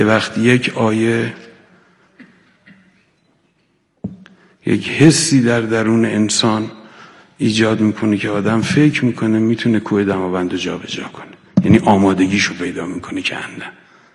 وقتی یک آیه یک حسی در درون انسان ایجاد میکنه که آدم فکر میکنه میتونه کوه دماوند رو جا به جا کنه، یعنی آمادگیشو پیدا میکنه که نه.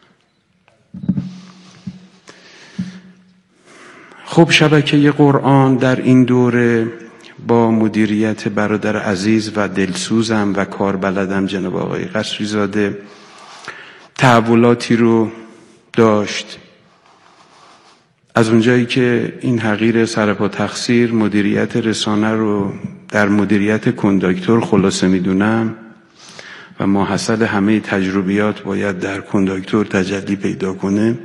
خب شبکه قرآن در این دوره با مدیریت برادر عزیز و دلسوزم و کاربلدم جناب آقای قصری زاده تحولاتی رو داشت. از اونجایی که این حقیر سرپا تقصیر مدیریت رسانه رو در مدیریت کنداکتور خلاصه میدونم و ماحصل همه تجربیات باید در کنداکتور تجلی پیدا کنه،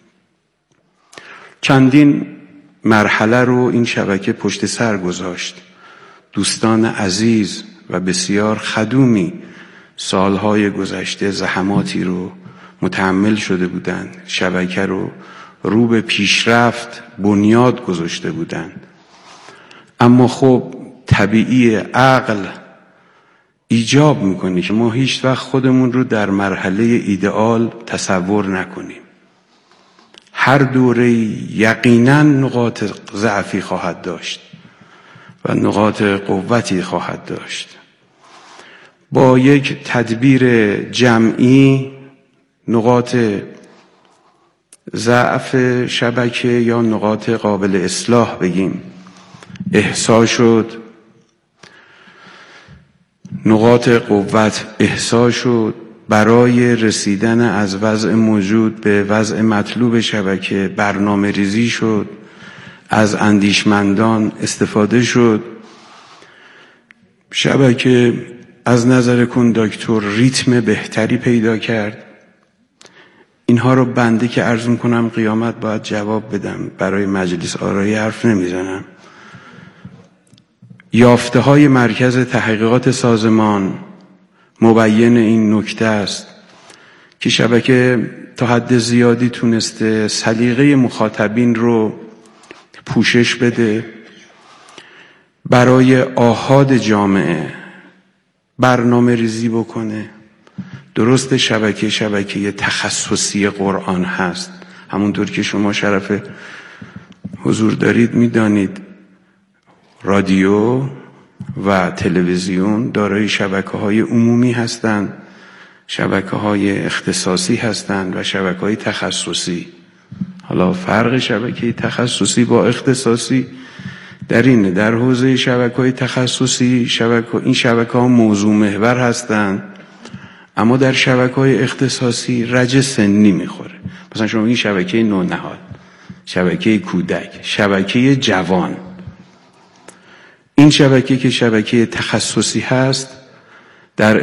چندین مرحله رو این شبکه پشت سر گذاشت. دوستان عزیز و بسیار خدومی سالهای گذشته زحماتی رو متحمل شده بودند، شبکه رو به پیشرفت بنیاد گذاشته بودند. اما خب طبیعی عقل ایجاب میکنه که ما هیچ وقت خودمون رو در مرحله ایدئال تصور نکنیم. هر دوره یقیناً نقاط ضعفی خواهد داشت و نقاط قوتی خواهد داشت. با یک تدبیر جمعی نقاط ضعف شبکه یا نقاط قابل اصلاح بگیم احصا شد، نقاط قوت احصا شد. برای رسیدن از وضع موجود به وضع مطلوب شبکه برنامه ریزی شد، از اندیشمندان استفاده شد. شبکه از نظر کنداکتور ریتم بهتری پیدا کرد. اینها رو بنده که عرض میکنم قیامت باید جواب بدم، برای مجلس آرایی حرف نمیزنم. یافته های مرکز تحقیقات سازمان مبین این نکته است که شبکه تا حد زیادی تونسته سلیقه مخاطبین رو پوشش بده، برای آحاد جامعه برنامه ریزی بکنه. درست شبکه تخصصی قرآن هست، همونطور که شما شرف حضور دارید میدانید رادیو و تلویزیون دارای شبکه‌های عمومی هستند، شبکه‌های اختصاصی هستند و شبکه‌های تخصصی. حالا فرق شبکه تخصصی با اختصاصی در اینه، در حوزه شبکه‌های تخصصی این شبکه‌ها موضوع محور هستند، اما در شبکه‌های اختصاصی رج سنی میخوره. مثلا شما این شبکه نونهاد، شبکه کودک، شبکه جوان. این شبکه که شبکه تخصصی هست در